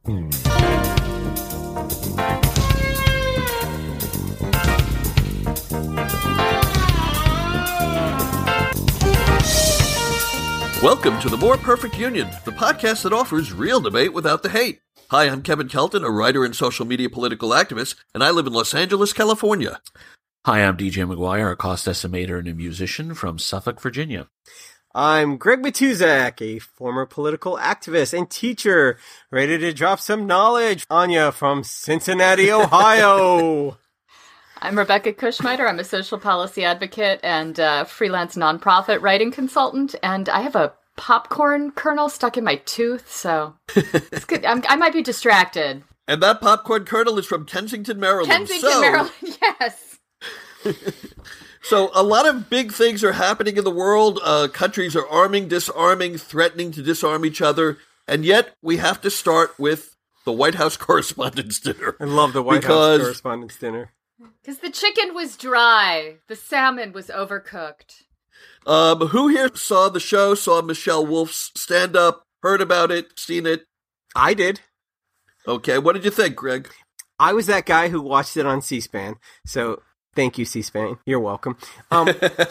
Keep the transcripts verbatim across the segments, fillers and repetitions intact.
Hmm. Welcome to The More Perfect Union, the podcast that offers real debate without the hate. Hi, I'm Kevin Kelton, a writer and social media political activist, and I live in Los Angeles, California. Hi, I'm D J McGuire, a cost estimator and a musician from Suffolk, Virginia. I'm Greg Matuzak, a former political activist and teacher, ready to drop some knowledge on you from Cincinnati, Ohio. I'm Rebecca Kushmiter. I'm a social policy advocate and uh, freelance nonprofit writing consultant, and I have a popcorn kernel stuck in my tooth, so it's good. I'm, I might be distracted. And that popcorn kernel is from Kensington, Maryland. Kensington, so, Maryland, yes. So a lot of big things are happening in the world. Uh, countries are arming, disarming, threatening to disarm each other, and yet we have to start with the White House Correspondents' Dinner. I love the White because... House Correspondents' Dinner. Because the chicken was dry. The salmon was overcooked. Um, who here saw the show, saw Michelle Wolf's stand-up, heard about it, seen it? I did. Okay, what did you think, Greg? I was that guy who watched it on C-SPAN, so thank you, C-SPAN. You're welcome. Um,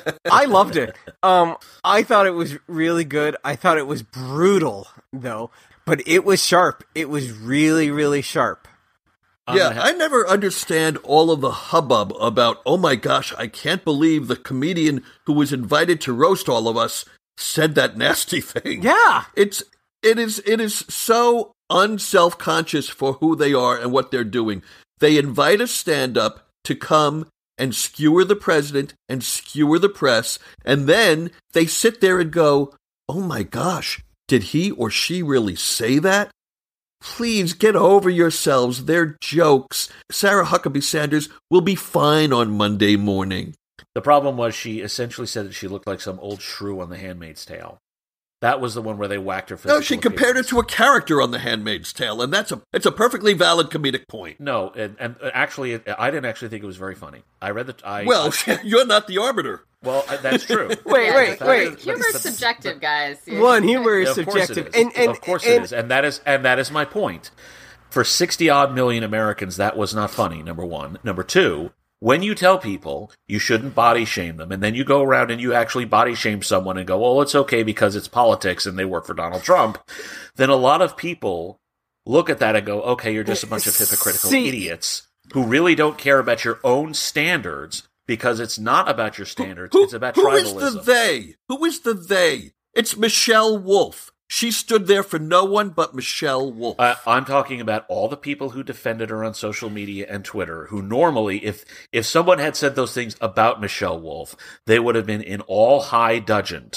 I loved it. Um, I thought it was really good. I thought it was brutal, though, but it was sharp. It was really, really sharp. Yeah, I never understand all of the hubbub about, oh my gosh, I can't believe the comedian who was invited to roast all of us said that nasty thing. Yeah. It's, it is, it is so unself-conscious for who they are and what they're doing. They invite a stand-up to come and skewer the president and skewer the press, and then they sit there and go, oh my gosh, did he or she really say that? Please get over yourselves. They're jokes. Sarah Huckabee Sanders will be fine on Monday morning. The problem was she essentially said that she looked like some old shrew on The Handmaid's Tale. That was the one where they whacked her physical No, she compared appearance. her to a character on The Handmaid's Tale, and that's a it's a perfectly valid comedic point. No, and, and actually, I didn't actually think it was very funny. I read the... I, well, I, you're not the arbiter. Well, that's true. Wait, Yeah, wait, but- wait. but Humor's subjective, guys. One, humor is Yeah, of course subjective. it is. And, and, of course and, it is, and that is and that is my point. For sixty-odd million Americans, that was not funny, number one. Number two, when you tell people you shouldn't body shame them, and then you go around and you actually body shame someone and go, oh, it's okay because it's politics and they work for Donald Trump, then a lot of people look at that and go, okay, you're just a bunch of hypocritical See, idiots who really don't care about your own standards because it's not about your standards, Who, it's about who tribalism. is the they? Who is the they? It's Michelle Wolf. She stood there for no one but Michelle Wolf. Uh, I'm talking about all the people who defended her on social media and Twitter, who normally, if if someone had said those things about Michelle Wolf, they would have been in all high dudgeon.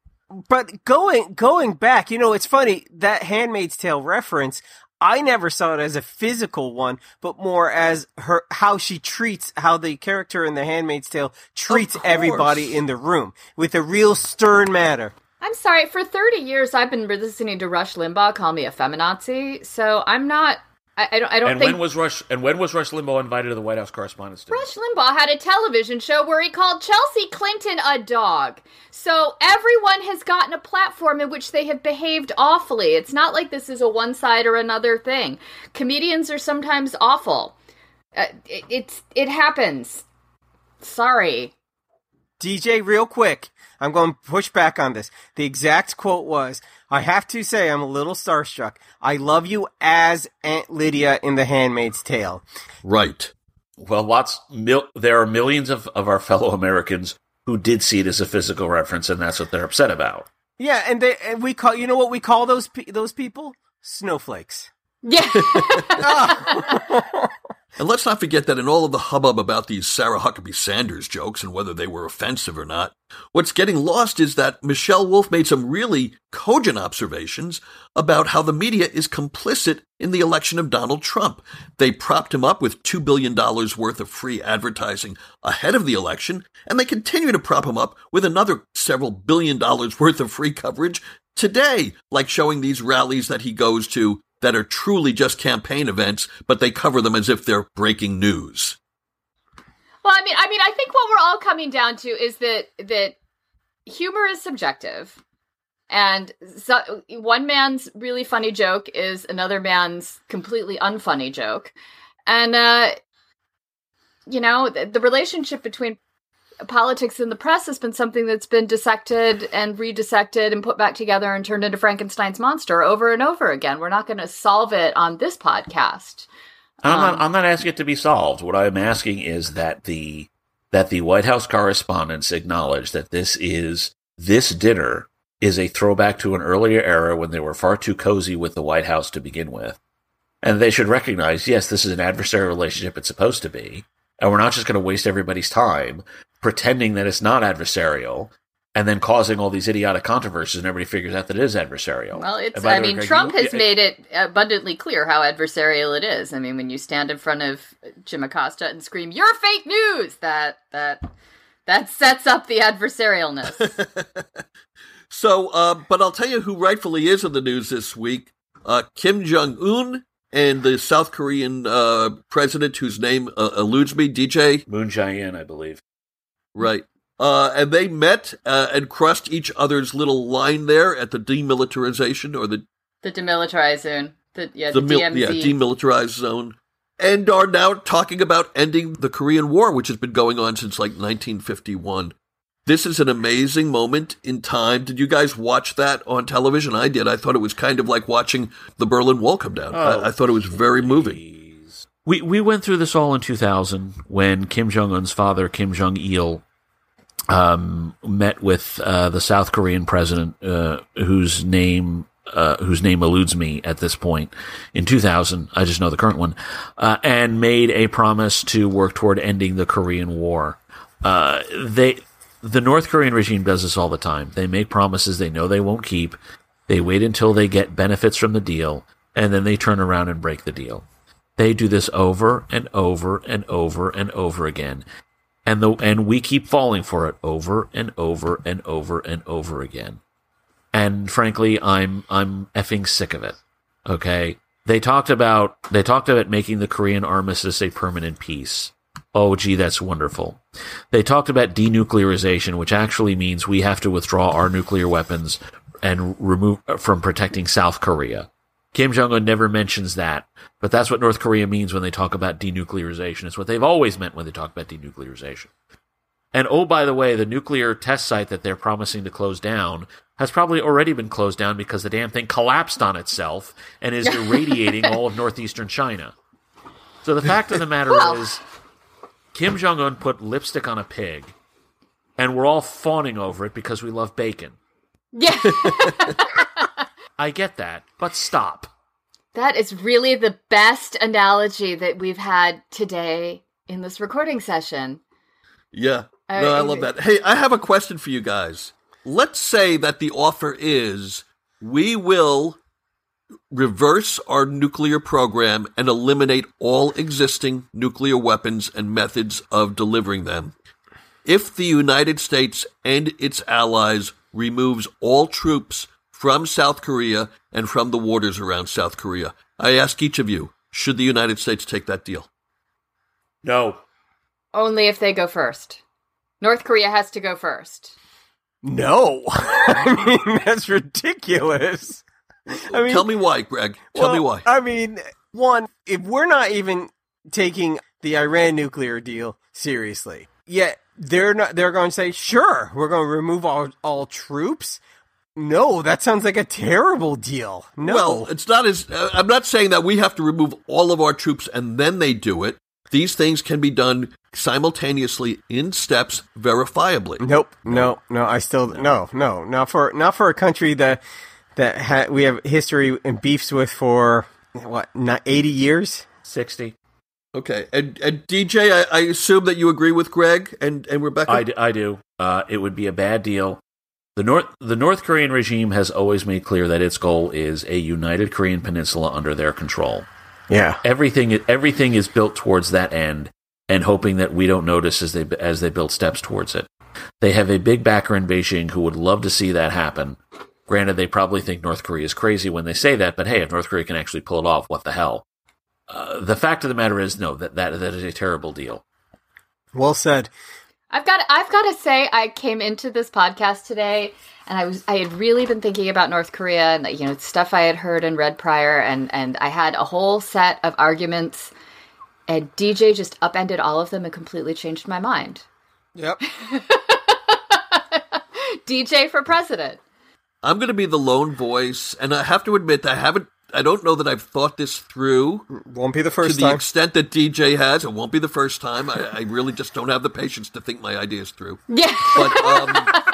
But going going back, you know, it's funny, that Handmaid's Tale reference, I never saw it as a physical one, but more as her how she treats, how the character in The Handmaid's Tale treats everybody in the room with a real stern manner. I'm sorry, for thirty years I've been listening to Rush Limbaugh call me a feminazi, so I'm not, I, I don't, I don't And think... when was Rush? And when was Rush Limbaugh invited to the White House Correspondents' Dinner? Rush Limbaugh had a television show where he called Chelsea Clinton a dog. So everyone has gotten a platform in which they have behaved awfully. It's not like this is a one side or another thing. Comedians are sometimes awful. Uh, it, it's, it happens. Sorry. D J, real quick, I'm going to push back on this. The exact quote was, I have to say I'm a little starstruck. I love you as Aunt Lydia in The Handmaid's Tale. Right. Well, lots. Mil- there are millions of, of our fellow Americans who did see it as a physical reference, and that's what they're upset about. Yeah, and, they, and we call, you know what we call those pe- those people? Snowflakes. Yeah. And let's not forget that in all of the hubbub about these Sarah Huckabee Sanders jokes and whether they were offensive or not, what's getting lost is that Michelle Wolf made some really cogent observations about how the media is complicit in the election of Donald Trump. They propped him up with two billion dollars worth of free advertising ahead of the election, and they continue to prop him up with another several billion dollars worth of free coverage today, like showing these rallies that he goes to that are truly just campaign events, but they cover them as if they're breaking news. Well, I mean, I mean, I think what we're all coming down to is that that humor is subjective. And so, one man's really funny joke is another man's completely unfunny joke. And, uh, you know, the, the relationship between politics and the press has been something that's been dissected and redissected and put back together and turned into Frankenstein's monster over and over again. We're not going to solve it on this podcast. I'm Um, not. I'm not asking it to be solved. What I'm asking is that the that the White House correspondents acknowledge that this is this dinner is a throwback to an earlier era when they were far too cozy with the White House to begin with, and they should recognize, yes, this is an adversarial relationship. It's supposed to be, and we're not just going to waste everybody's time pretending that it's not adversarial, and then causing all these idiotic controversies, and everybody figures out that it is adversarial. Well, it's, And by I the way, mean, Greg, Trump you- has made it abundantly clear how adversarial it is. I mean, when you stand in front of Jim Acosta and scream, "You're fake news," that, that, that sets up the adversarialness. So, uh, but I'll tell you who rightfully is in the news this week. Uh, Kim Jong-un and the South Korean uh, president, whose name uh, eludes me, D J? Moon Jae-in, I believe. Right. Uh, and they met uh, and crossed each other's little line there at the demilitarization or the The demilitarized zone. The, yeah, the, the mil- D M Z. yeah, demilitarized zone, and are now talking about ending the Korean War, which has been going on since like nineteen fifty-one. This is an amazing moment in time. Did you guys watch that on television? I did. I thought it was kind of like watching the Berlin Wall come down. Oh, I, I thought it was very moving. Jeez. We we went through this all in two thousand when Kim Jong-un's father, Kim Jong-il, um, met with uh, the South Korean president, uh, whose name uh, whose name eludes me at this point. In two thousand, I just know the current one, uh, and made a promise to work toward ending the Korean War. Uh, they the North Korean regime does this all the time. They make promises they know they won't keep. They wait until they get benefits from the deal, and then they turn around and break the deal. They do this over and over and over and over again. And the and we keep falling for it over and over and over and over again. And frankly, I'm I'm effing sick of it. Okay? They talked about they talked about making the Korean armistice a permanent peace. Oh, gee, that's wonderful. They talked about denuclearization, which actually means we have to withdraw our nuclear weapons and remove from protecting South Korea. Kim Jong-un never mentions that, but that's what North Korea means when they talk about denuclearization. It's what they've always meant when they talk about denuclearization. And oh, by the way, the nuclear test site that they're promising to close down has probably already been closed down because the damn thing collapsed on itself and is irradiating all of northeastern China. So the fact of the matter Well. is, Kim Jong-un put lipstick on a pig, and we're all fawning over it because we love bacon. Yeah. I get that, but stop. That is really the best analogy that we've had today in this recording session. Yeah. Uh, No, I love that. Hey, I have a question for you guys. Let's say that the offer is we will reverse our nuclear program and eliminate all existing nuclear weapons and methods of delivering them. If the United States and its allies removes all troops from South Korea and from the waters around South Korea, I ask each of you, should the United States take that deal? No. Only if they go first. North Korea has to go first. No. I mean, that's ridiculous. I mean, Tell me why, Greg. Tell me well, why. I mean, one, if we're not even taking the Iran nuclear deal seriously, yet they're not, they're going to say, sure, we're going to remove all, all troops. No, that sounds like a terrible deal. No. Well, it's not as, uh, I'm not saying that we have to remove all of our troops and then they do it. These things can be done simultaneously in steps verifiably. Nope. No, no, I still, no, no, not for, not for a country that, that ha- we have history and beefs with for, what, not eighty years? sixty. Okay. And, and D J, I, I assume that you agree with Greg and, and Rebecca? I, d- I do. Uh, it would be a bad deal. The North the North Korean regime has always made clear that its goal is a united Korean peninsula under their control. Yeah. Everything everything is built towards that end, and hoping that we don't notice as they as they build steps towards it. They have a big backer in Beijing who would love to see that happen. Granted, they probably think North Korea is crazy when they say that, but hey, if North Korea can actually pull it off, what the hell? Uh, the fact of the matter is, no, that, that that is a terrible deal. Well said. I've got I've got to say, I came into this podcast today and I was I had really been thinking about North Korea and, you know, stuff I had heard and read prior, and, and I had a whole set of arguments, and D J just upended all of them and completely changed my mind. Yep. D J for president. I'm going to be the lone voice, and I have to admit, I haven't. I don't know that I've thought this through. Won't be the first to the time. extent that D J has. It won't be the first time. I, I really just don't have the patience to think my ideas through. Yeah. But um,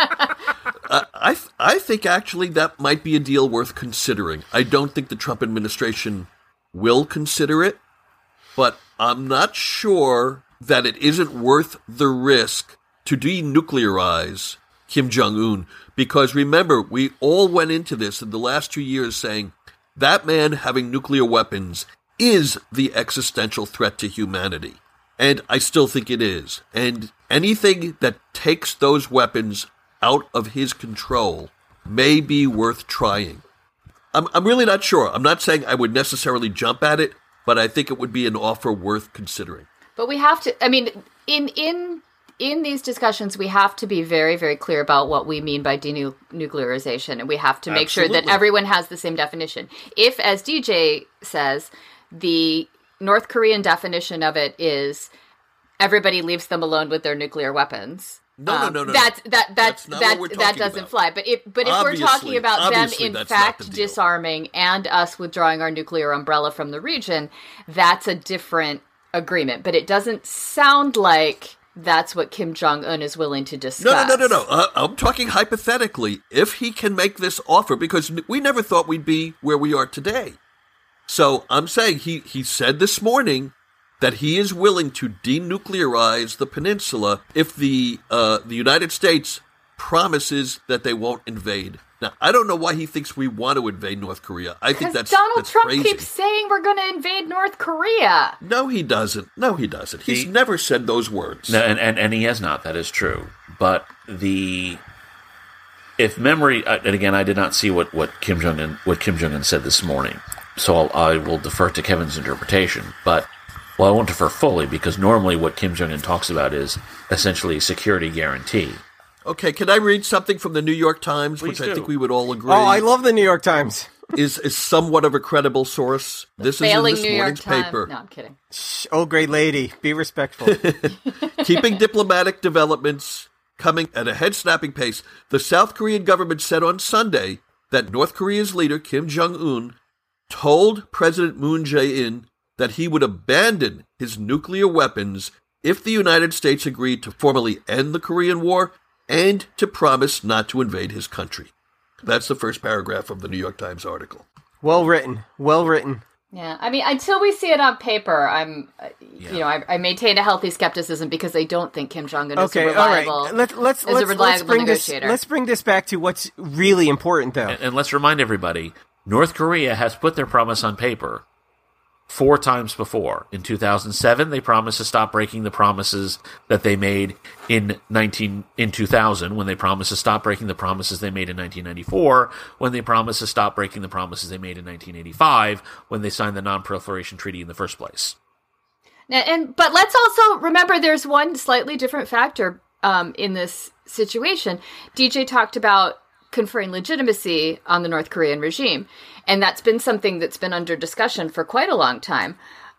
I, I, I think actually that might be a deal worth considering. I don't think the Trump administration will consider it, but I'm not sure that it isn't worth the risk to denuclearize Kim Jong-un. Because remember, we all went into this in the last two years saying that man having nuclear weapons is the existential threat to humanity. And I still think it is. And anything that takes those weapons out of his control may be worth trying. I'm, I'm really not sure. I'm not saying I would necessarily jump at it, but I think it would be an offer worth considering. But we have to, I mean, in in in these discussions, we have to be very, very clear about what we mean by denuclearization, and we have to make Absolutely. sure that everyone has the same definition. If, as D J says, the North Korean definition of it is everybody leaves them alone with their nuclear weapons. No, um, no, no, no. That's that that That's not that what we're that talking doesn't about. fly. But if but if Obviously- we're talking about them obviously in that's not fact the deal. disarming and us withdrawing our nuclear umbrella from the region, that's a different agreement. But it doesn't sound like that's what Kim Jong-un is willing to discuss. No, no, no, no, no. Uh, I'm talking hypothetically. If he can make this offer, because we never thought we'd be where we are today. So I'm saying he, he said this morning that he is willing to denuclearize the peninsula if the uh, the United States promises that they won't invade. Now, I don't know why he thinks we want to invade North Korea. I think Because that's Donald that's Trump crazy. keeps saying we're going to invade North Korea. No, he doesn't. No, he doesn't. He's He- never said those words. No, and, and, and he has not. That is true. But the if memory, uh, and again, I did not see what, what Kim Jong Un what Kim Jong Un said this morning, so I'll, I will defer to Kevin's interpretation. But well, I won't defer fully because normally what Kim Jong Un talks about is essentially a security guarantee. Okay, can I read something from the New York Times, Please which I do. think we would all agree Oh, I love the New York Times. is, is somewhat of a credible source. This is in Failing this New York morning's Times. paper. No, I'm kidding. Shh, oh, great lady, be respectful. Keeping diplomatic developments coming at a head-snapping pace, the South Korean government said on Sunday that North Korea's leader, Kim Jong-un, told President Moon Jae-in that he would abandon his nuclear weapons if the United States agreed to formally end the Korean War and to promise not to invade his country. That's the first paragraph of the New York Times article. Well written, well written. Yeah, I mean, until we see it on paper, I'm, uh, Yeah. you know, I, I maintain a healthy skepticism because I don't think Kim Jong Un is Okay, a all reliable. right. Let, let's is a let's, let's reliable bring this. negotiator. Let's bring this back to what's really important, though. And, and let's remind everybody, North Korea has put their promise on paper four times before. In two thousand seven, they promised to stop breaking the promises that they made in nineteen in two thousand, when they promised to stop breaking the promises they made in nineteen ninety-four, when they promised to stop breaking the promises they made in nineteen eighty-five, when they signed the Non-Proliferation Treaty in the first place. And, and but let's also remember there's one slightly different factor um, in this situation. D J talked about conferring legitimacy on the North Korean regime, and that's been something that's been under discussion for quite a long time.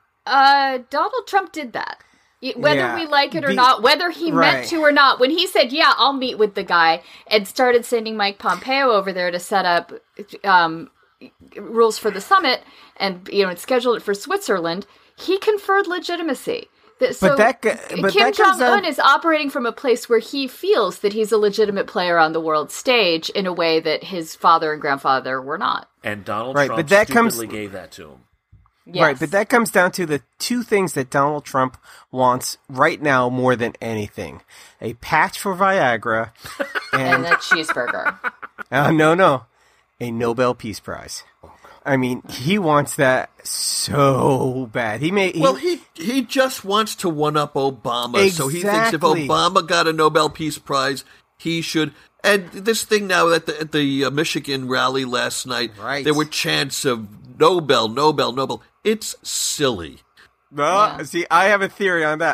Uh, Donald Trump did that. Y- Whether Yeah, we like it or the- not, whether he right. meant to or not, when he said, yeah, I'll meet with the guy, and started sending Mike Pompeo over there to set up um, rules for the summit, and you know, scheduled it for Switzerland, he conferred legitimacy. Th- So that go- but Kim that comes Jong Un down- is operating from a place where he feels that he's a legitimate player on the world stage in a way that his father and grandfather were not. And Donald Right, Trump but that comes- stupidly gave that to him. Yes. Right, but that comes down to the two things that Donald Trump wants right now more than anything: a patch for Viagra, and and a cheeseburger. uh, no, no, a Nobel Peace Prize. I mean, he wants that so bad. He may. He, Well, he he just wants to one-up Obama, so he thinks if Exactly. Obama got a Nobel Peace Prize, he should. And this thing now at the, at the uh, Michigan rally last night, Right. there were chants of Nobel, Nobel, Nobel. It's silly. Uh, See, I have a theory on that.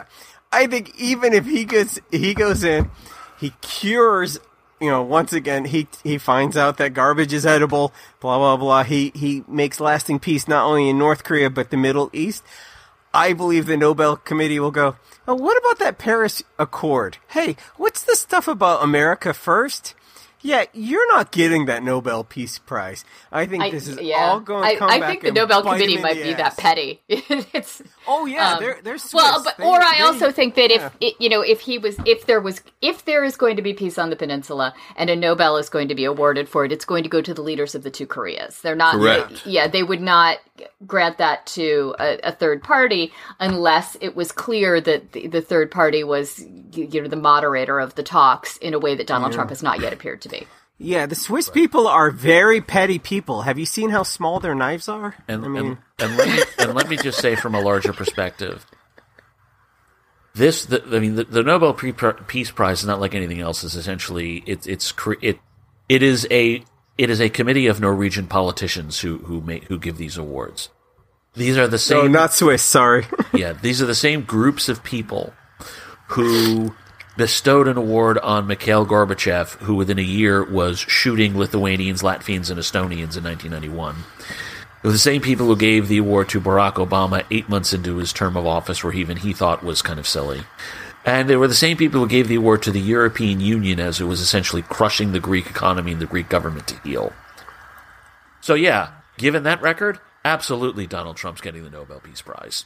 I think even if he goes, he goes in, he cures. You know, once again, he he finds out that garbage is edible. Blah blah blah. He he makes lasting peace not only in North Korea but the Middle East. I believe the Nobel Committee will go, oh, what about that Paris Accord? Hey, what's the stuff about America first? Yeah, you're not getting that Nobel Peace Prize. I think I, this is yeah. all going to come I, I back think the and Nobel bite Committee him in might the be ass. that petty. it's Oh yeah, um, they're they're Swiss. well, but They- or I they- also think that yeah. if it, you know if he was if there was if there is going to be peace on the peninsula and a Nobel is going to be awarded for it, it's going to go to the leaders of the two Koreas. They're not. Correct. They, yeah, they would not grant that to a, a third party unless it was clear that the, the third party was you know the moderator of the talks in a way that Donald Trump has not yet appeared to be. Yeah, the Swiss people are very petty people. Have you seen how small their knives are? And, I mean, and, and, let me, and let me just say from a larger perspective, this, the, I mean, the, the Nobel Peace Prize is not like anything else. It's essentially, it, it's, it, it is a, it is a committee of Norwegian politicians who, who make, who give these awards. These are the same. no, not Swiss. Sorry. Yeah, these are the same groups of people who bestowed an award on Mikhail Gorbachev, who within a year was shooting Lithuanians, Latvians, and Estonians in nineteen ninety-one. It was the same people who gave the award to Barack Obama eight months into his term of office, where even he thought was kind of silly. And they were the same people who gave the award to the European Union as it was essentially crushing the Greek economy and the Greek government to heal. So yeah, given that record, absolutely Donald Trump's getting the Nobel Peace Prize.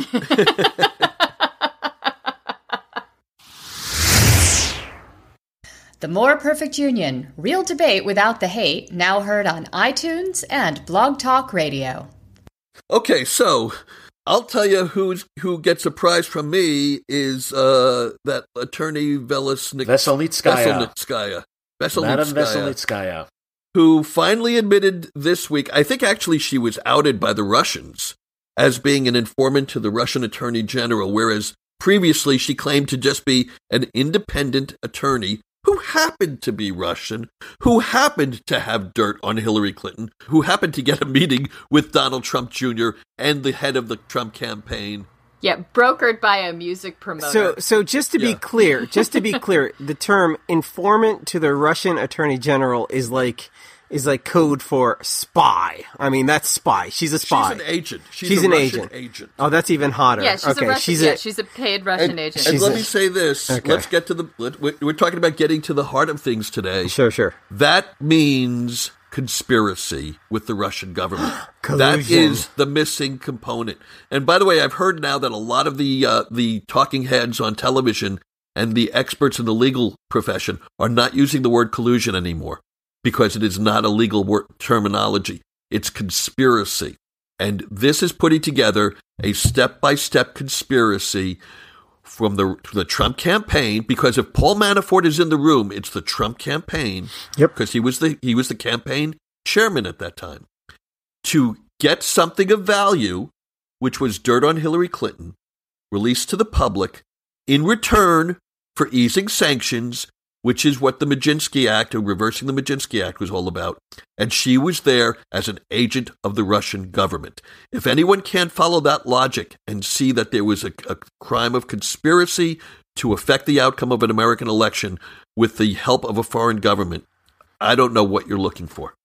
The More Perfect Union, real debate without the hate, now heard on iTunes and Blog Talk Radio. Okay, so I'll tell you who's who gets a prize from me is uh, that attorney Veselnitskaya. Veselnitskaya. Veselnitskaya. Madam Veselnitskaya. Who finally admitted this week, I think actually she was outed by the Russians as being an informant to the Russian Attorney General, whereas previously she claimed to just be an independent attorney who happened to be Russian, who happened to have dirt on Hillary Clinton, who happened to get a meeting with Donald Trump Junior and the head of the Trump campaign. Yeah, brokered by a music promoter. So, so just to be Yeah. clear, just to be clear, the term informant to the Russian Attorney General is like is like code for spy. I mean, that's spy. She's a spy. She's an agent. She's, She's a an Russian agent. agent. Oh, that's even hotter. yeah, she's okay, a Russian. she's yeah, a she's a paid Russian And, agent. and She's let a- me say this. Okay. Let's get to the. Let, we're we're talking about getting to the heart of things today. sure, sure. That means conspiracy with the Russian government. That Collusion. is the missing component. And by the way, I've heard now that a lot of the uh, the talking heads on television and the experts in the legal profession are not using the word collusion anymore because it is not a legal word terminology. It's conspiracy. And this is putting together a step-by-step conspiracy from the the Trump campaign, because if Paul Manafort is in the room, it's the Trump campaign. Yep. Because he was the he was the campaign chairman at that time, to get something of value, which was dirt on Hillary Clinton, released to the public in return for easing sanctions, which is what the Majinsky Act, or reversing the Majinsky Act, was all about. And she was there as an agent of the Russian government. If anyone can't follow that logic and see that there was a, a crime of conspiracy to affect the outcome of an American election with the help of a foreign government, I don't know what you're looking for.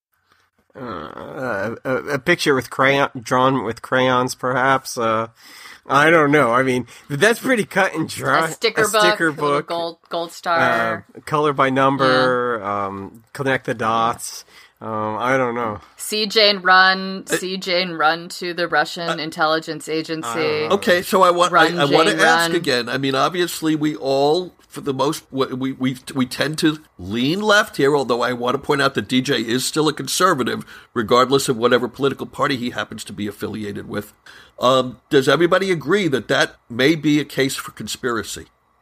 Uh, a, a picture with crayon drawn with crayons, perhaps. Uh, I don't know. I mean, that's pretty cut and dry. a sticker a book, sticker a little book, gold gold star. uh, color by number, um, connect the dots. Um, I don't know. See Jane run. See Jane run to the Russian intelligence agency. Okay, so I want Run, I, I want to Jane, ask run. again. I mean, obviously, we all, for the most, we we we tend to lean left here. Although I want to point out that D J is still a conservative, regardless of whatever political party he happens to be affiliated with. Um, does everybody agree that that may be a case for conspiracy?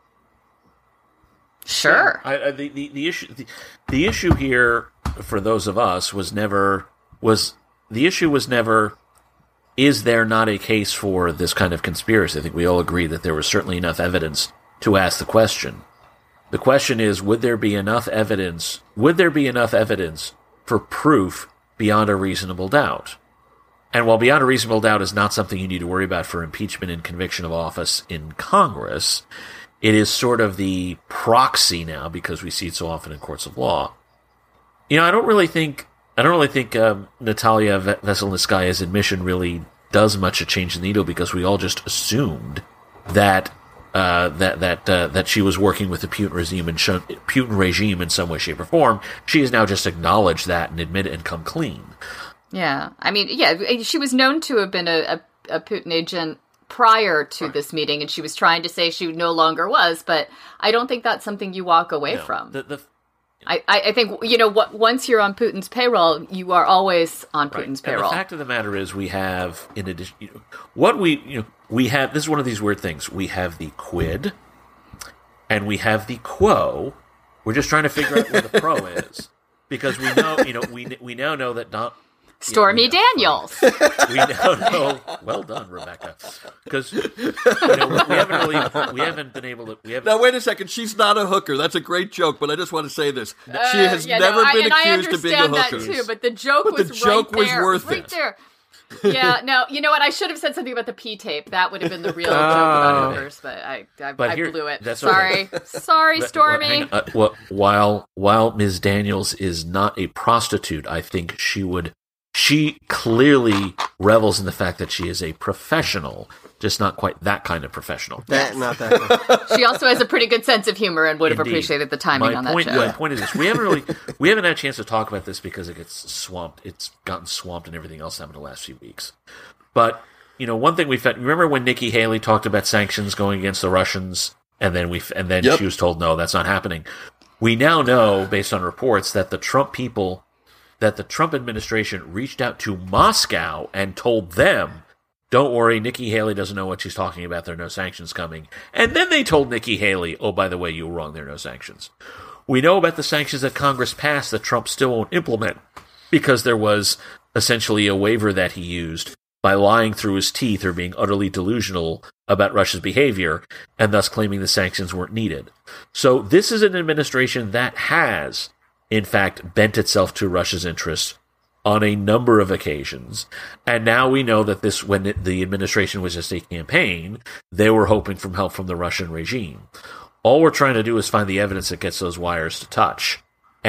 Sure. I, I, the, the the issue the, the issue here for those of us was never was the issue was never is there not a case for this kind of conspiracy? I think we all agree that there was certainly enough evidence to ask the question. The question is, would there be enough evidence? Would there be enough evidence for proof beyond a reasonable doubt? And while beyond a reasonable doubt is not something you need to worry about for impeachment and conviction of office in Congress, it is sort of the proxy now because we see it so often in courts of law. You know, I don't really think I don't really think um, Natalia Veselnitskaya's admission really does much to change the needle because we all just assumed that uh, that that uh, that she was working with the Putin regime and shown, Putin regime in some way, shape, or form. She has now just acknowledged that and admitted and come clean. Yeah, I mean, yeah, she was known to have been a, a, a Putin agent prior to right. this meeting, and she was trying to say she no longer was, but I don't think that's something you walk away no, from. The, the, I, I think, you know, what once you're on Putin's payroll, you are always on right. Putin's and payroll. The fact of the matter is we have, in addition, you know, what we, you know, we have, this is one of these weird things. We have the quid, and we have the quo. We're just trying to figure out where the pro is. Because we know, you know, we we now know that Don... Stormy yeah, we know, Daniels. We now know. Well done, Rebecca. Because you know, we haven't really, we haven't been able to. We haven't, now wait a second. She's not a hooker. That's a great joke, but I just want to say this: uh, she has yeah, never no, been I, accused of being a hooker. I understand that too, but the joke but was the joke right was there, worth right it. there. Yeah, no, you know what? I should have said something about the P tape. That would have been the real joke about hookers, but I, I, But I here- blew it. that's Sorry, okay. sorry, But- Stormy. well, hang on. Uh, well, while while Miz Daniels is not a prostitute, I think she would. She clearly revels in the fact that she is a professional, just not quite that kind of professional. That, not that. She also has a pretty good sense of humor and would have Indeed. appreciated the timing my on point, that show. My point is this: we haven't really, we haven't had a chance to talk about this because it gets swamped. It's gotten swamped and everything else happened the last few weeks. But you know, one thing we found. Remember when Nikki Haley talked about sanctions going against the Russians, and then we and then Yep. she was told no, that's not happening. We now know, based on reports, that the Trump people, that the Trump administration reached out to Moscow and told them, don't worry, Nikki Haley doesn't know what she's talking about. There are no sanctions coming. And then they told Nikki Haley, oh, by the way, you were wrong. There are no sanctions. We know about the sanctions that Congress passed that Trump still won't implement because there was essentially a waiver that he used by lying through his teeth or being utterly delusional about Russia's behavior and thus claiming the sanctions weren't needed. So this is an administration that has, in fact, bent itself to Russia's interests on a number of occasions. And now we know that this, when it, the administration was just a campaign, they were hoping for help from the Russian regime. All we're trying to do is find the evidence that gets those wires to touch.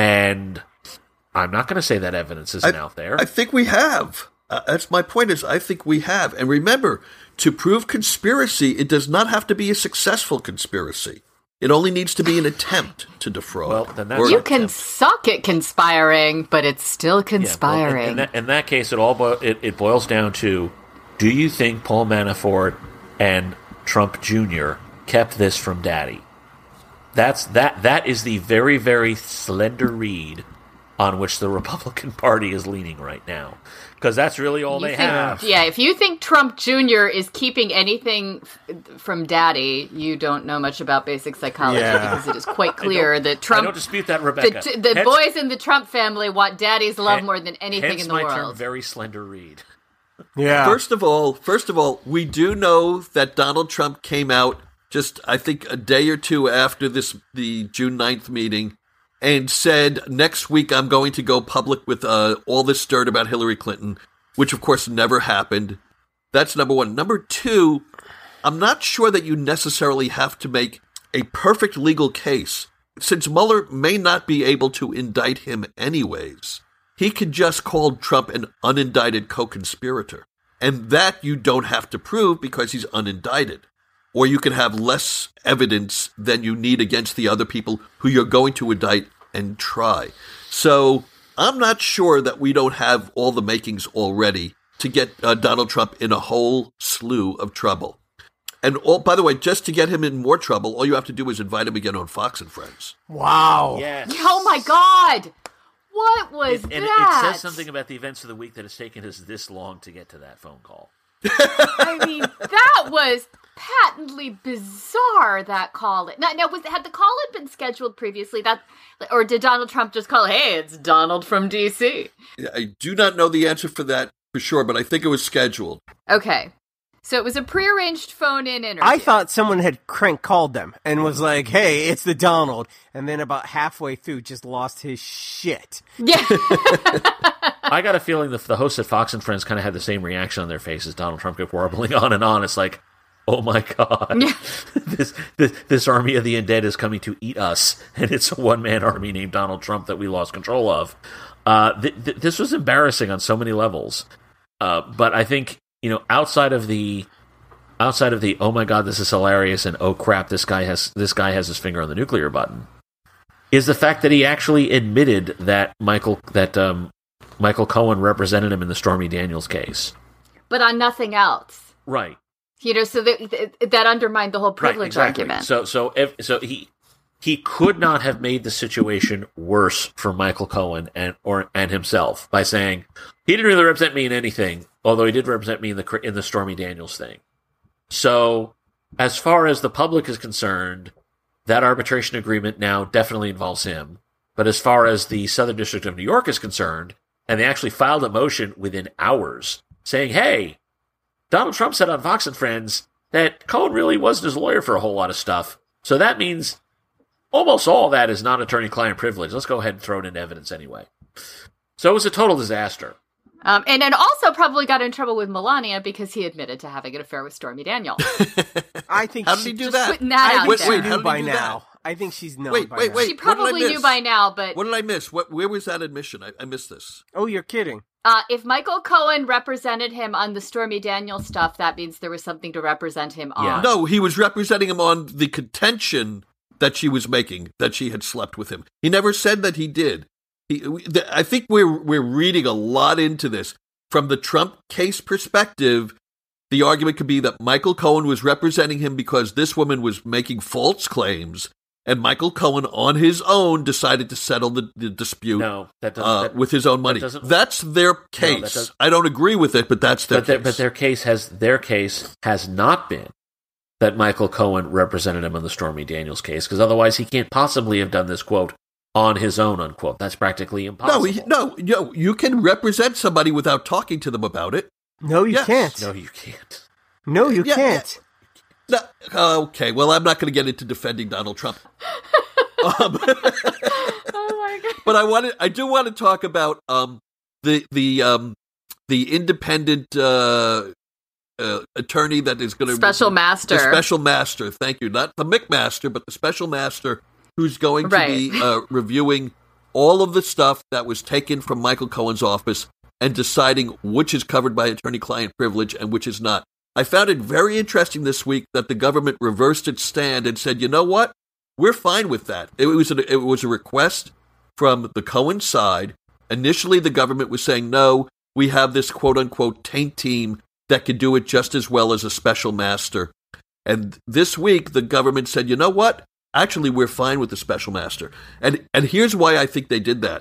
And I'm not going to say that evidence isn't I, out there. I think we have. Uh, that's my point is I think we have. And remember, to prove conspiracy, it does not have to be a successful conspiracy. It only needs to be an attempt to defraud. Well, then that's Or- You an can attempt. suck at conspiring, but it's still Yeah, well, conspiring. in, in, that, in that case, it all bo- it, it boils down to: do you think Paul Manafort and Trump Junior kept this from Daddy? That's that. That is the very, very slender reed on which the Republican Party is leaning right now, because that's really all You they think- have. Yeah, if you think Trump Junior is keeping anything f- from Daddy, you don't know much about basic psychology Yeah. because it is quite clear that I Trump, don't dispute that, the, Rebecca. t- the Hence- boys in the Trump family want Daddy's love hen- more than anything hence in the my term, world. very slender reed. Yeah. First of all, first of all, we do know that Donald Trump came out just, I think, a day or two after this the June ninth meeting and said, next week I'm going to go public with uh, all this dirt about Hillary Clinton, which of course never happened. That's number one. Number two, I'm not sure that you necessarily have to make a perfect legal case, since Mueller may not be able to indict him anyways. He could just call Trump an unindicted co-conspirator. And that you don't have to prove because he's unindicted. Or you can have less evidence than you need against the other people who you're going to indict and try. So I'm not sure that we don't have all the makings already to get uh, Donald Trump in a whole slew of trouble. And all, by the way, just to get him in more trouble, all you have to do is invite him again on Fox and Friends. Wow. Yes. Oh my God! What was It- and it, that? it says something about the events of the week that it's taken us this long to get to that phone call. I mean, that was patently bizarre. That call. Now, now was had the call had been scheduled previously? That, or did Donald Trump just call? Hey, it's Donald from D C. I do not know the answer for that for sure, but I think it was scheduled. Okay, So it was a prearranged phone-in interview. I thought someone had crank called them and was like, hey, it's the Donald. And then about halfway through just lost his shit. Yeah. I got a feeling that the hosts at Fox and Friends kind of had the same reaction on their faces. Donald Trump kept warbling on and on. It's like, oh my God, this, this this army of the undead is coming to eat us. And it's a one-man army named Donald Trump that we lost control of. Uh, th- th- this was embarrassing on so many levels. Uh, but I think, you know, outside of the, outside of the, oh my God, this is hilarious, and oh crap, this guy has this guy has his finger on the nuclear button, is the fact that he actually admitted that Michael that um, Michael Cohen represented him in the Stormy Daniels case, but on nothing else. Right. You know, so that that undermined the whole privilege right, exactly. argument. So so if, so he he could not have made the situation worse for Michael Cohen and or and himself by saying he didn't really represent me in anything, although he did represent me in the in the Stormy Daniels thing. So, as far as the public is concerned, that arbitration agreement now definitely involves him. But as far as the Southern District of New York is concerned, and they actually filed a motion within hours saying, hey, Donald Trump said on Fox and Friends that Cohen really wasn't his lawyer for a whole lot of stuff. So that means almost all of that is non-attorney-client privilege. Let's go ahead and throw it into evidence anyway. So it was a total disaster. Um, and then also probably got in trouble with Melania because he admitted to having an affair with Stormy Daniels. I think how did she, he do just that? putting that I out think there. she Wait, how knew did he by do now. that? I think she's known Wait, by wait, now. wait. She What did I probably miss? knew by now, but What did I miss? What? Where was that admission? I, I missed this. Oh, you're kidding. uh, if Michael Cohen represented him on the Stormy Daniels stuff, that means there was something to represent him Yeah. on. No, he was representing him on the contention that she was making, that she had slept with him. He never said that he did. He, I think we're we're reading a lot into this. From the Trump case perspective, the argument could be that Michael Cohen was representing him because this woman was making false claims, and Michael Cohen, on his own, decided to settle the, the dispute No, that doesn't. uh, that, with his own money. doesn't- That's their that case. does- I don't agree with it, but that's their but, their, case. but their case has their case has not been that Michael Cohen represented him in the Stormy Daniels case, because otherwise he can't possibly have done this, quote, on his own, unquote. That's practically impossible. No, he, no, no, you can represent somebody without talking to them about it. No, you Yes. can't. No, you can't. No, you Yeah, can't. No, okay, well, I'm not going to get into defending Donald Trump. um, Oh my god. but I wanted, I do want to talk about um, the the um, the independent uh, uh, attorney that is going to Special master. the special master. Thank you, not the McMaster, but the special master who's going to Right. be uh, reviewing all of the stuff that was taken from Michael Cohen's office and deciding which is covered by attorney-client privilege and which is not. I found it very interesting this week that the government reversed its stand and said, you know what? We're fine with that. It was a, it was a request from the Cohen side. Initially, the government was saying, no, we have this quote-unquote taint team that could do it just as well as a special master. And this week, the government said, you know what? Actually, we're fine with the special master. And and here's why I think they did that.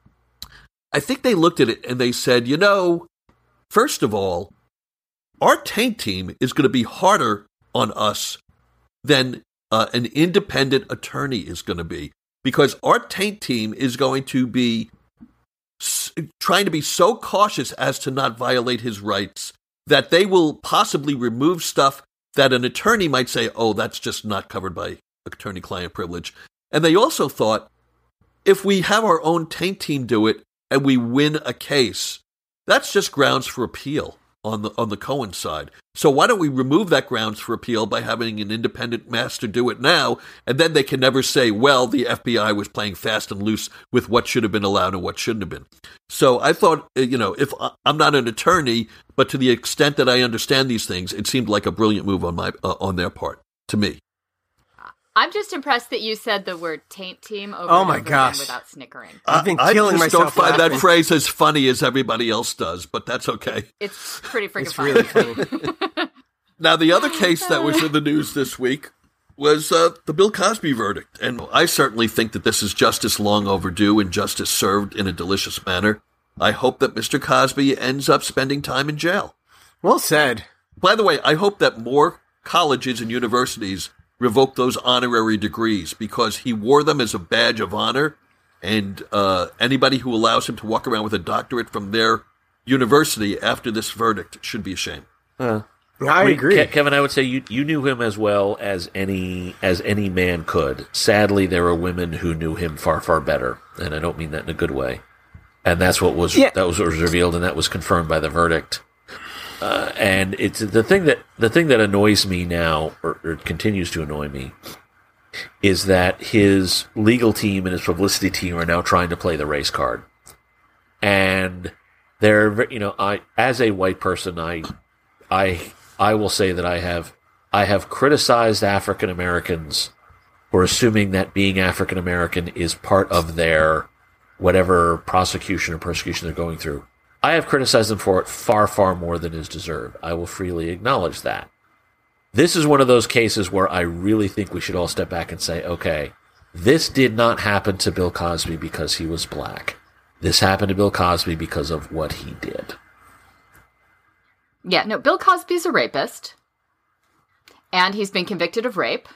I think they looked at it and they said, you know, first of all, our taint team is going to be harder on us than uh, an independent attorney is going to be, because our taint team is going to be s- trying to be so cautious as to not violate his rights that they will possibly remove stuff that an attorney might say, oh, that's just not covered by attorney-client privilege. And they also thought, if we have our own taint team do it and we win a case, that's just grounds for appeal on the on the Cohen side. So why don't we remove that grounds for appeal by having an independent master do it now, and then they can never say, well, the F B I was playing fast and loose with what should have been allowed and what shouldn't have been. So I thought, you know, if I'm not an attorney, but to the extent that I understand these things, it seemed like a brilliant move on my uh, on their part to me. I'm just impressed that you said the word taint team over Oh and my over again gosh. without snickering. I've been I, killing I just myself don't find laughing. that phrase as funny as everybody else does, but that's okay. It's pretty freaking It's funny. really funny. Now, the other case that was in the news this week was uh, the Bill Cosby verdict. And I certainly think that this is justice long overdue and justice served in a delicious manner. I hope that Mister Cosby ends up spending time in jail. Well said. By the way, I hope that more colleges and universities revoke those honorary degrees, because he wore them as a badge of honor, and uh, anybody who allows him to walk around with a doctorate from their university after this verdict should be ashamed. Uh, I We- agree. Ke- Kevin, I would say you you knew him as well as any as any man could. Sadly, there are women who knew him far far better, and I don't mean that in a good way. And that's what was Yeah. that was what was revealed, and that was confirmed by the verdict. Uh, and it's the thing that the thing that annoys me now, or, or continues to annoy me, is that his legal team and his publicity team are now trying to play the race card. And they're, you know, I as a white person, I, I, I will say that I have, I have criticized African Americans for assuming that being African American is part of their whatever prosecution or persecution they're going through. I have criticized them for it far, far more than is deserved. I will freely acknowledge that. This is one of those cases where I really think we should all step back and say, okay, this did not happen to Bill Cosby because he was black. This happened to Bill Cosby because of what he did. Yeah, no, Bill Cosby's a rapist. And he's been convicted of rape.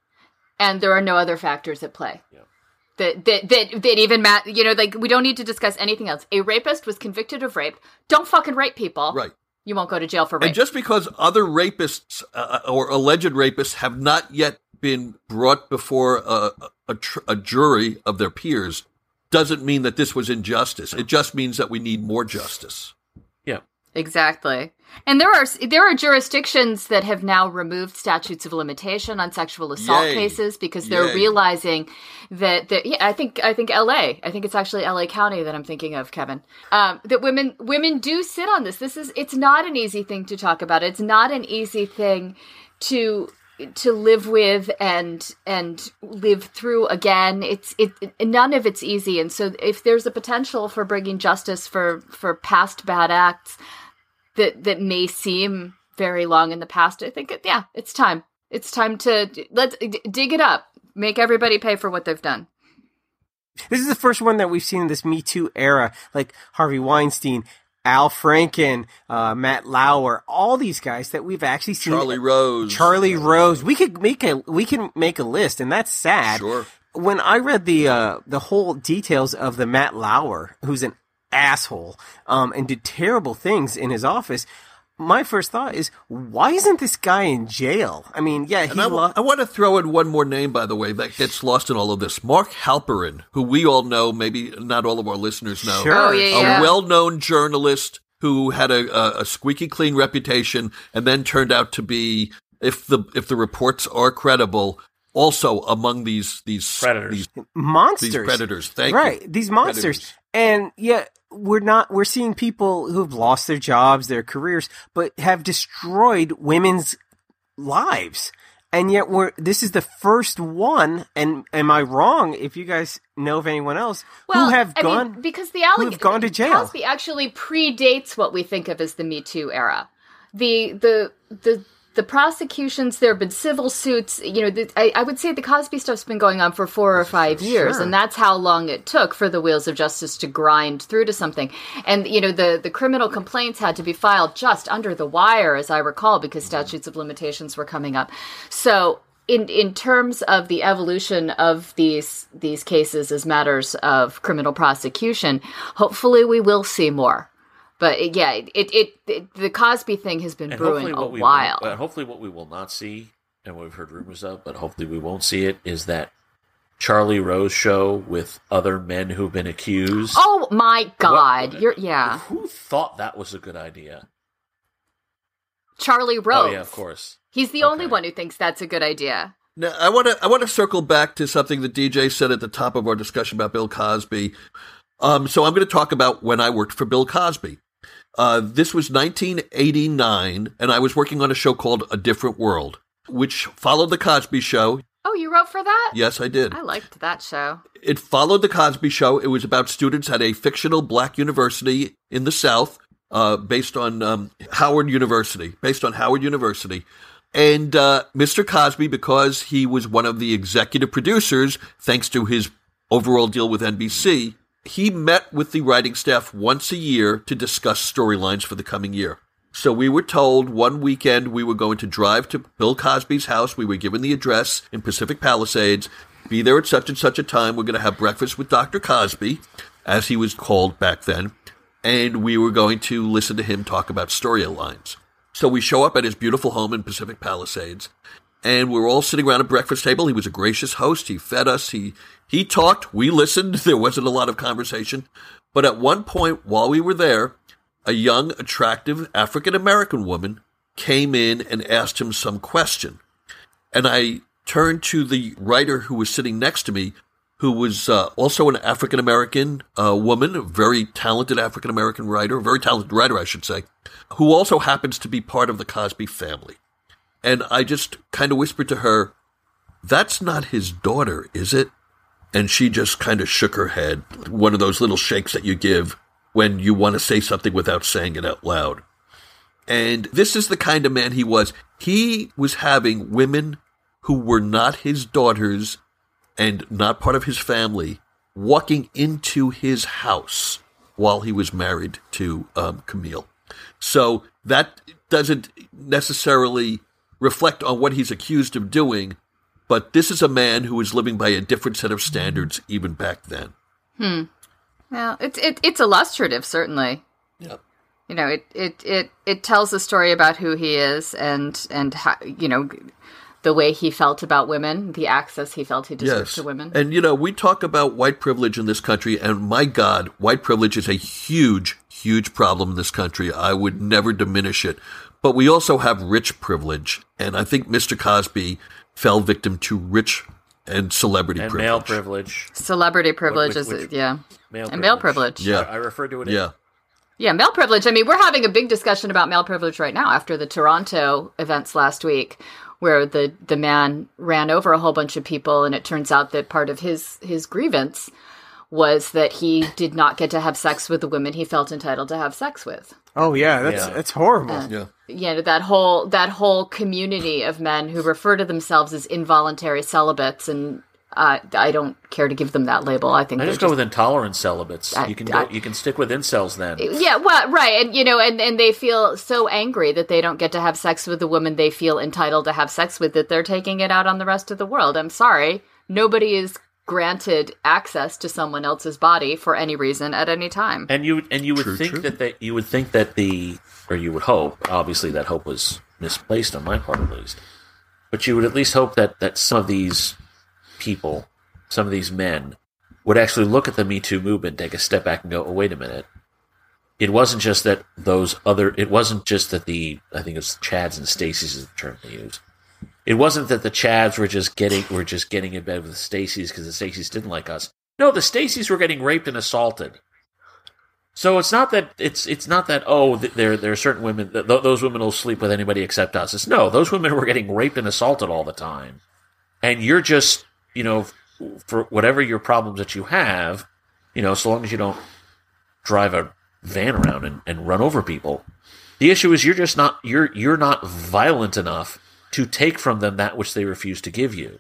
And there are no other factors at play. Yeah. That, that, that, that even, Matt, you know, like, we don't need to discuss anything else. A rapist was convicted of rape. Don't fucking rape people. Right. You won't go to jail for rape. And just because other rapists uh, or alleged rapists have not yet been brought before a, a, tr- a jury of their peers doesn't mean that this was injustice. It just means that we need more justice. Yeah. Exactly. And there are there are jurisdictions that have now removed statutes of limitation on sexual assault Yay. cases because they're Yay. realizing that, that yeah, I think I think L A. I think it's actually L A County that I'm thinking of, Kevin. Um, that women women do sit on this. This is it's not an easy thing to talk about. It's not an easy thing to to live with and and live through again. It's it, it none of it's easy. And so if there's a potential for bringing justice for for past bad acts that that may seem very long in the past, I think, it, yeah, it's time. It's time to let's d- dig it up. Make everybody pay for what they've done. This is the first one that we've seen in this Me Too era, like Harvey Weinstein, Al Franken, uh, Matt Lauer, all these guys that we've actually seen. Charlie Rose. Charlie Rose. We could make a we can make a list, and that's sad. Sure. When I read the uh, the whole details of the Matt Lauer, who's an asshole, um, and did terrible things in his office, my first thought is, why isn't this guy in jail? I mean, yeah, he And I, lo- wa- I want to throw in one more name, by the way, that gets lost in all of this. Mark Halperin, who we all know, maybe not all of our listeners know. Sure. Oh, yeah, A yeah. well-known journalist who had a, a, a squeaky clean reputation and then turned out to be, if the if the reports are credible, also among these these Predators. these, monsters. these predators. Thank right, you. these monsters. Predators. And yeah, we're not, we're seeing people who've lost their jobs, their careers, but have destroyed women's lives. And yet we're, this is the first one, and am I wrong if you guys know of anyone else Well, who have I gone, mean, because the who have gone to jail? Cosby actually predates what we think of as the Me Too era. The the the the prosecutions, there have been civil suits. You know, the, I, I would say the Cosby stuff's been going on for four or five years, Sure. and that's how long it took for the wheels of justice to grind through to something. And you know, the the criminal complaints had to be filed just under the wire, as I recall, because statutes of limitations were coming up. So. In in terms of the evolution of these these cases as matters of criminal prosecution, hopefully we will see more. But it, yeah, it, it it the Cosby thing has been And brewing hopefully a what we while. Won't, uh, hopefully what we will not see, and what we've heard rumors of, but hopefully we won't see it, is that Charlie Rose show with other men who've been accused. Oh my God! What- You're yeah, Who thought that was a good idea? Charlie Rose. Oh, yeah, of course. He's the only Okay. one who thinks that's a good idea. Now, I want to I want to circle back to something that D J said at the top of our discussion about Bill Cosby. Um, so I'm going to talk about when I worked for Bill Cosby. Uh, this was nineteen eighty-nine, and I was working on a show called A Different World, which followed The Cosby Show. Oh, you wrote for that? Yes, I did. I liked that show. It followed The Cosby Show. It was about students at a fictional black university in the South, uh, based on um, Howard University, based on Howard University. And uh, Mister Cosby, because he was one of the executive producers, thanks to his overall deal with N B C, he met with the writing staff once a year to discuss storylines for the coming year. So we were told one weekend we were going to drive to Bill Cosby's house. We were given the address in Pacific Palisades. Be there at such and such a time. We're going to have breakfast with Doctor Cosby, as he was called back then. And we were going to listen to him talk about storylines. So we show up at his beautiful home in Pacific Palisades, and we were all sitting around a breakfast table. He was a gracious host. He fed us. He he talked. We listened. There wasn't a lot of conversation. But at one point while we were there, a young, attractive African-American woman came in and asked him some question. And I turned to the writer who was sitting next to me, who was uh, also an African-American uh, woman, a very talented African-American writer, a very talented writer, I should say, who also happens to be part of the Cosby family. And I just kind of whispered to her, "That's not his daughter, is it?" And she just kind of shook her head, one of those little shakes that you give when you want to say something without saying it out loud. And this is the kind of man he was. He was having women who were not his daughters and not part of his family walking into his house while he was married to um, Camille. So that doesn't necessarily reflect on what he's accused of doing, but this is a man who is living by a different set of standards even back then. Hmm. Well, it's it, it's illustrative, certainly. Yep. You know, it, it, it, it tells a story about who he is and, and how, you know, the way he felt about women, the access he felt he deserved Yes. to women. And, you know, we talk about white privilege in this country, and my God, white privilege is a huge, huge problem in this country. I would never diminish it. But we also have rich privilege, and I think Mister Cosby fell victim to rich and celebrity and privilege. male privilege. Celebrity privilege Which- is, which- yeah. Male And male privilege. Yeah. I, I refer to it as Yeah. Yeah, male privilege. I mean, we're having a big discussion about male privilege right now after the Toronto events last week, where the, the man ran over a whole bunch of people, and it turns out that part of his, his grievance was that he did not get to have sex with the women he felt entitled to have sex with. Oh yeah, that's Yeah. that's horrible. Uh, Yeah. You know, that whole that whole community of men who refer to themselves as involuntary celibates, and uh, I don't care to give them that label. I think I they're just go with intolerant celibates. I- you can I- go, you can stick with incels then. Yeah, well, right, and you know, and, and they feel so angry that they don't get to have sex with the woman they feel entitled to have sex with that they're taking it out on the rest of the world. I'm sorry, nobody is granted access to someone else's body for any reason at any time. And you and you would True, think true. that they, you would think that the or you would hope, obviously that hope was misplaced on my part at least, but you would at least hope that that some of these people, some of these men, would actually look at the Me Too movement, take a step back, and go, "Oh, wait a minute." It wasn't just that those other. It wasn't just that the. I think it's Chads and Stacys is the term they use. It wasn't that the Chads were just getting were just getting in bed with the Stacys because the Stacys didn't like us. No, the Stacys were getting raped and assaulted. So it's not that it's it's not that oh th- there there are certain women th- th- those women will sleep with anybody except us. It's no, those women were getting raped and assaulted all the time, and you're just you know for whatever your problems that you have, you know, so long as you don't drive a van around and, and run over people. The issue is you're just not you're you're not violent enough to take from them that which they refuse to give you.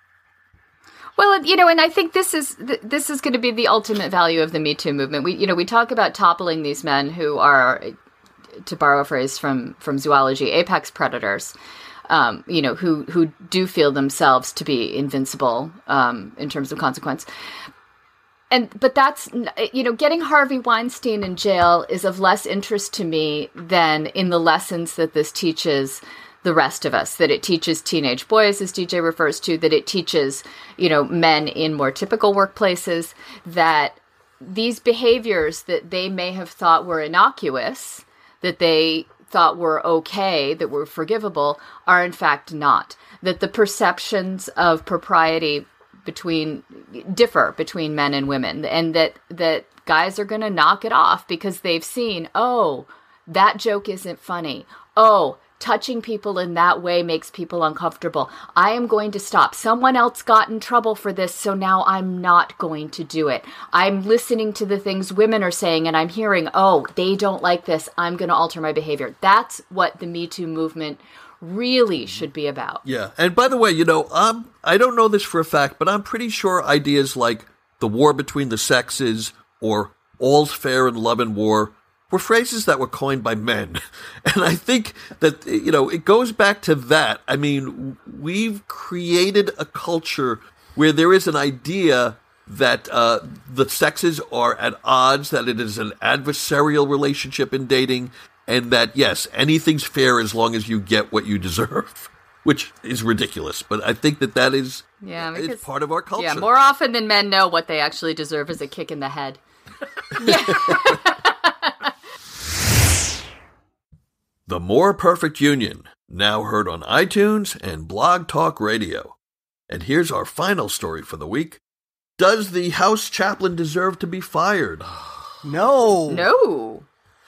Well, you know, and I think this is th- this is going to be the ultimate value of the Me Too movement. We, you know, we talk about toppling these men who are, to borrow a phrase from from zoology, apex predators. Um, you know, who who do feel themselves to be invincible um, in terms of consequence. And but that's, you know, getting Harvey Weinstein in jail is of less interest to me than in the lessons that this teaches the rest of us, that it teaches teenage boys, as D J refers to, that it teaches, you know, men in more typical workplaces, that these behaviors that they may have thought were innocuous, that they thought were okay, that were forgivable, are in fact not. That the perceptions of propriety between differ between men and women, and that that guys are going to knock it off because they've seen, oh, that joke isn't funny. Oh, touching people in that way makes people uncomfortable. I am going to stop. Someone else got in trouble for this, so now I'm not going to do it. I'm listening to the things women are saying, and I'm hearing, oh, they don't like this. I'm going to alter my behavior. That's what the Me Too movement really should be about. Yeah. And by the way, you know, um, I don't know this for a fact, but I'm pretty sure ideas like the war between the sexes or all's fair in love and war were phrases that were coined by men. And I think that, you know, it goes back to that. I mean, we've created a culture where there is an idea that uh, the sexes are at odds, that it is an adversarial relationship in dating. and that, yes, anything's fair as long as you get what you deserve, which is ridiculous. But I think that that is, yeah, is because, part of our culture. Yeah, more often than men know what they actually deserve is a kick in the head. Yeah. The More Perfect Union, now heard on iTunes and Blog Talk Radio. And here's our final story for the week. Does the House chaplain deserve to be fired? No. No.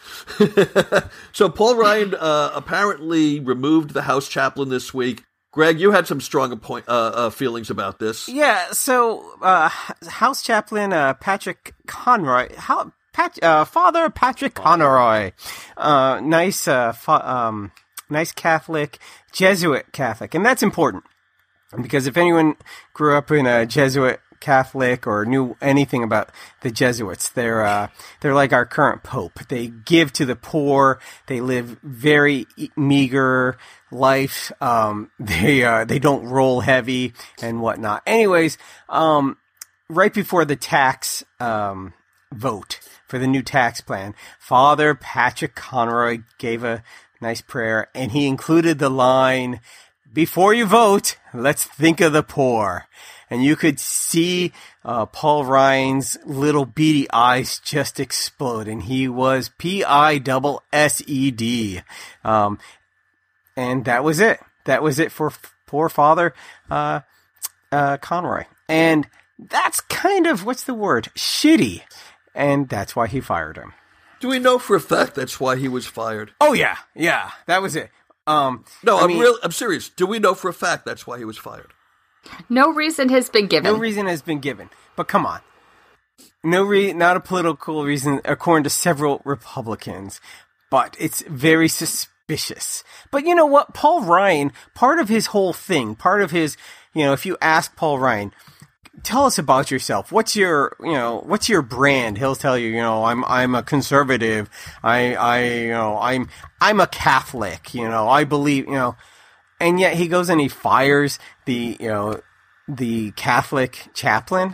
So Paul Ryan uh, apparently removed the House chaplain this week. Greg, you had some strong appoint, uh, uh, feelings about this. Yeah, so uh, House Chaplain uh, Patrick Conroy, how, Pat, uh, Father Patrick Conroy, uh, nice, uh, fa- um, nice Catholic, Jesuit Catholic, and that's important because if anyone grew up in a Jesuit Catholic or knew anything about the Jesuits, they're uh, they're like our current Pope. They give to the poor. They live very meager life. Um, they uh, they don't roll heavy and whatnot. Anyways, um, right before the tax um, vote for the new tax plan, Father Patrick Conroy gave a nice prayer, and he included the line, "Before you vote, let's think of the poor." And you could see uh, Paul Ryan's little beady eyes just explode, and he was P I S S E D. Um, and that was it. That was it for f- poor Father uh, uh, Conroy. And that's kind of, what's the word? Shitty. And that's why he fired him. Do we know for a fact that's why he was fired? Oh, yeah. Yeah, that was it. Um, no, I I'm mean, real. I'm serious. Do we know for a fact that's why he was fired? No reason has been given. No reason has been given. But come on. No re- not a political reason, according to several Republicans. But it's very suspicious. But you know what? Paul Ryan, part of his whole thing, part of his, you know, if you ask Paul Ryan, tell us about yourself. What's your, you know, what's your brand? He'll tell you, you know, I'm, I'm a conservative. I, I, you know, I'm, I'm a Catholic. You know, I believe, you know, and yet he goes and he fires the, you know, the Catholic chaplain.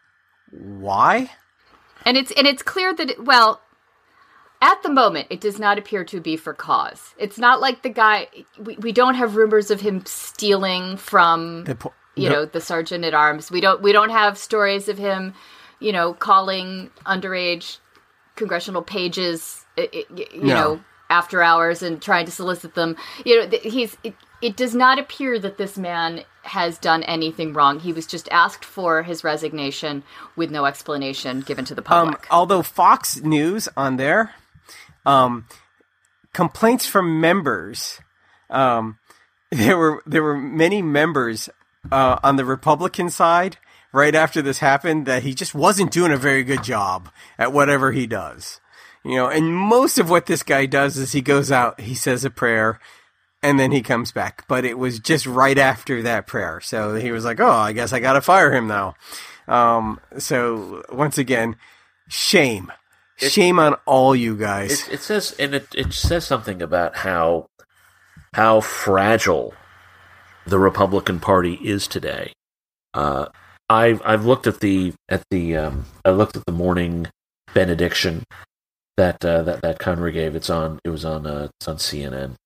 Why? And it's, and it's clear that, it, well, at the moment, it does not appear to be for cause. It's not like the guy, we, we don't have rumors of him stealing from, the po- you no. know, the sergeant at arms. We don't, we don't have stories of him, you know, calling underage congressional pages, you no. know, after hours and trying to solicit them. You know, he's, it, it does not appear that this man has done anything wrong. He was just asked for his resignation with no explanation given to the public. Um, although Fox News on there, um, complaints from members, um, there were there were many members uh, on the Republican side right after this happened that he just wasn't doing a very good job at whatever he does. You know, and most of what this guy does is he goes out, he says a prayer, and then he comes back. But it was just right after that prayer. So he was like, oh, I guess I got to fire him now. Um, so once again, shame. It, shame on all you guys. It, it says, and it, it says something about how, how fragile the Republican Party is today. Uh, I've, I've looked at the, at the, um, I looked at the morning benediction that, uh, that, that Conroy gave. It's on, it was on, uh, it's on C N N.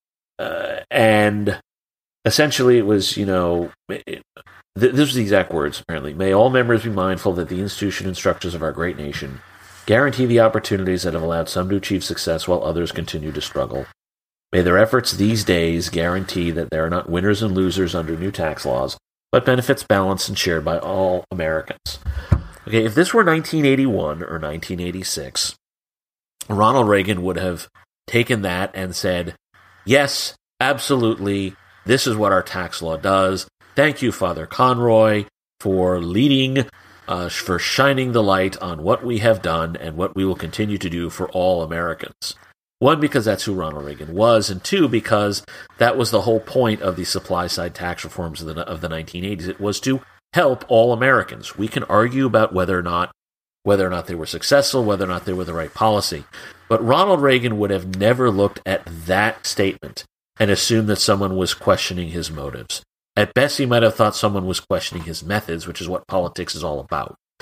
Uh, and essentially it was, you know, it, th- this was the exact words, apparently. May all members be mindful that the institution and structures of our great nation guarantee the opportunities that have allowed some to achieve success while others continue to struggle. May their efforts these days guarantee that there are not winners and losers under new tax laws, but benefits balanced and shared by all Americans. Okay, if this were nineteen eighty-one or nineteen eighty-six, Ronald Reagan would have taken that and said, yes, absolutely, this is what our tax law does. Thank you, Father Conroy, for leading, uh, for shining the light on what we have done and what we will continue to do for all Americans. One, because that's who Ronald Reagan was, and two, because that was the whole point of the supply-side tax reforms of the, of the nineteen eighties. It was to help all Americans. We can argue about whether or not whether or not they were successful, whether or not they were the right policy. But Ronald Reagan would have never looked at that statement and assumed that someone was questioning his motives. At best, he might have thought someone was questioning his methods, which is what politics is all about.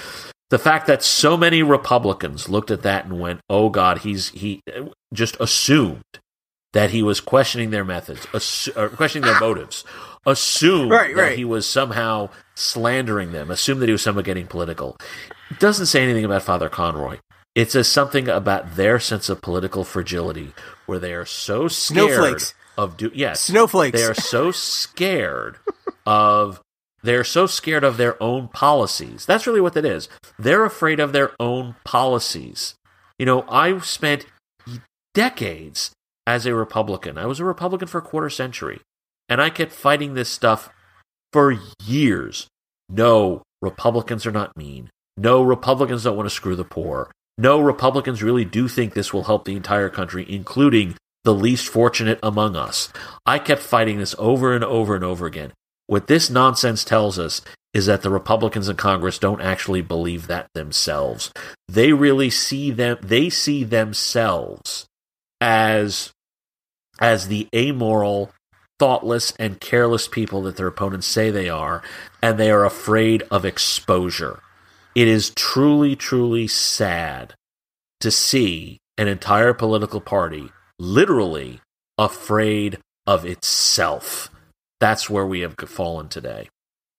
The fact that so many Republicans looked at that and went, "Oh God, he's he," just assumed that he was questioning their methods, assu- or questioning their motives, assumed right, that right. he was somehow slandering them, assumed that he was somehow getting political. It doesn't say anything about Father Conroy. It says something about their sense of political fragility, where they are so scared Snowflakes. of do yes, Snowflakes. They are so scared of they're so scared of their own policies. That's really what that is. They're afraid of their own policies. You know, I spent decades as a Republican. I was a Republican for a quarter century, and I kept fighting this stuff for years. No, Republicans are not mean. No, Republicans don't want to screw the poor. No, Republicans really do think this will help the entire country, including the least fortunate among us. I kept fighting this over and over and over again. What this nonsense tells us is that the Republicans in Congress don't actually believe that themselves. They really see them, they see themselves as, as the amoral, thoughtless, and careless people that their opponents say they are, and they are afraid of exposure. It is truly, truly sad to see an entire political party literally afraid of itself. That's where we have fallen today.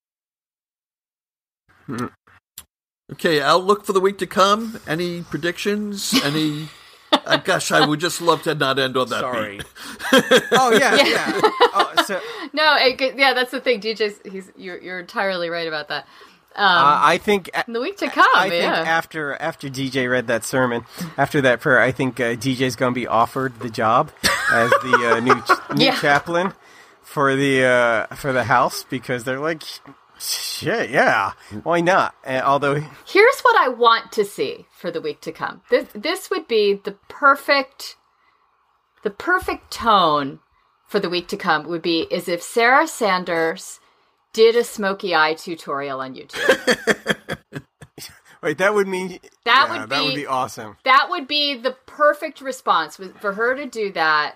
Okay, outlook for the week to come. Any predictions? Any? uh, gosh, I would just love to not end on that. Sorry. beat. Oh yeah, yeah. Oh, so No, it, yeah, that's the thing. D J's, he's you're you're entirely right about that. Um, uh, I think in the week to come, I think yeah. after after D J read that sermon, after that prayer, I think uh, D J's going to be offered the job as the uh, new new Yeah. chaplain for the uh, for the house, because they're like, shit, yeah, why not? And although Here's what I want to see for the week to come. This this would be the perfect the perfect tone for the week to come would be is if Sarah Sanders did a smoky eye tutorial on YouTube. wait, that would mean That yeah, would that would be- be awesome. That would be the perfect response was for her to do that.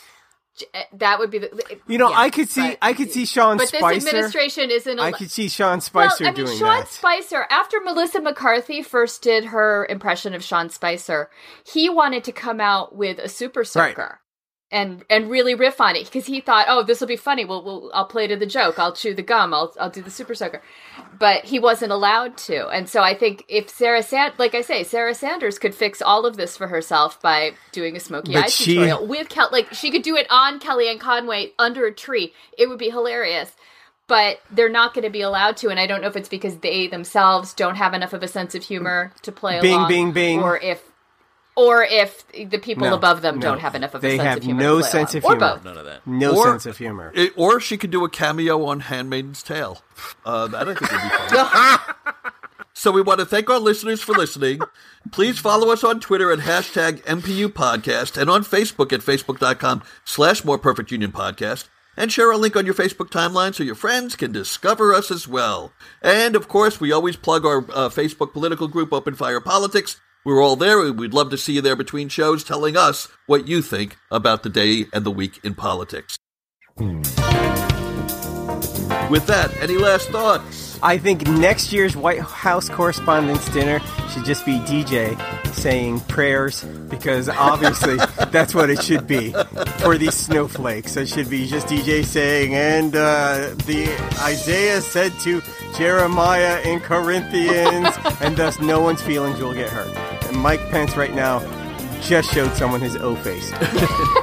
That would be the You know, yeah, I could see but- I could see Sean But Spicer. this administration isn't. I al- could see Sean Spicer well, I mean, doing Sean that. Spicer, after Melissa McCarthy first did her impression of Sean Spicer, he wanted to come out with a Super Soaker and and really riff on it because he thought, oh, this will be funny. Well, we'll I'll play to the joke. I'll chew the gum. I'll I'll do the Super Soaker. But he wasn't allowed to. And so I think if Sarah Sand, like I say, Sarah Sanders could fix all of this for herself by doing a smoky But eye she- tutorial with Kel- like she could do it on Kellyanne Conway under a tree. It would be hilarious. But they're not going to be allowed to, and I don't know if it's because they themselves don't have enough of a sense of humor to play Bing, along, bing, bing. or if, or if the people No, above them no. don't have enough of They a sense have of humor. no to play sense along. of humor. or both. None of that. No Or- sense of humor. It- or she could do a cameo on Handmaid's Tale. Uh, that I think would be fun. So we want to thank our listeners for listening. Please follow us on Twitter at hashtag M P U Podcast and on Facebook at facebook.com slash More Perfect Union Podcast. And share a link on your Facebook timeline so your friends can discover us as well. And, of course, we always plug our uh, Facebook political group, Open Fire Politics. We're all there. We'd love to see you there between shows telling us what you think about the day and the week in politics. With that, any last thoughts? I think next year's White House Correspondents' Dinner should just be D J saying prayers, because obviously that's what it should be for these snowflakes. It should be just D J saying, and uh, the Isaiah said to Jeremiah in Corinthians, and thus no one's feelings will get hurt. And Mike Pence right now just showed someone his O face.